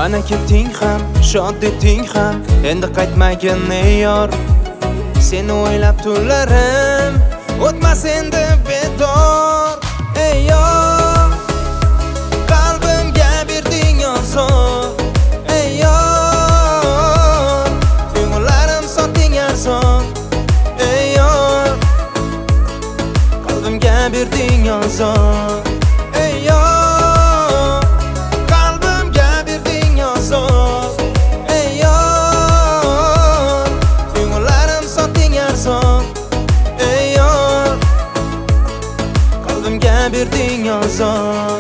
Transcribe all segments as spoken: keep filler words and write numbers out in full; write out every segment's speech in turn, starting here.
Mana ketding ham, shod eting ham, endi qaytmagin ey yor. Seni o'ylab tunlarim o'tmas endi bedor. Ey yor, qalbimga berding ozor. Ey yor, ko'nglarim sotding arzon. Ey yor, qalbimga berding ozor. Ey yor, qalbimga berding ozor. Ey yor, ko'nglarim sotding arzon. Ey yor, qalbimga berding ozor.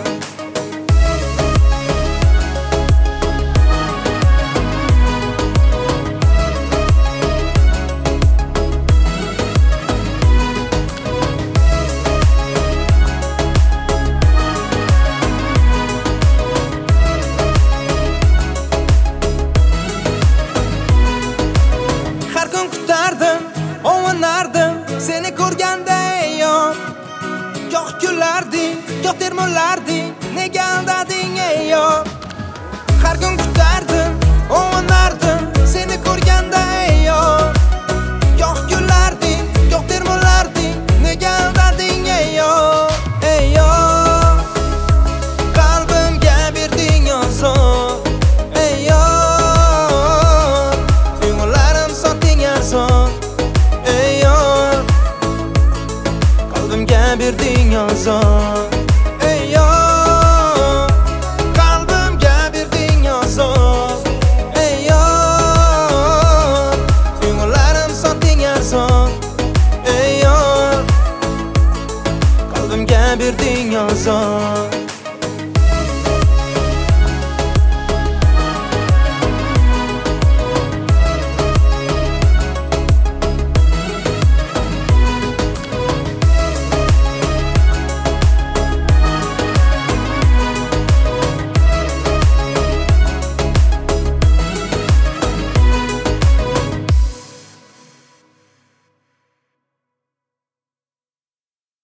Seni ko'rganda ey yor, goh kularding, goh termularding, nega aldading ey yor. Har kun kutardim, ovunardim, seni ko'rganda ey yor, goh kularding, goh termularding, nega aldading ey yor. Ey yor, qalbimga berding ozor. Ey yor, ko'nglarim sotding arzon. Ey yor, qalbimga berding ozor. Ey yor, qalbimga berding ozor. Ey yor, ko'nglarim sotding arzon. Ey yor, qalbimga berding ozor.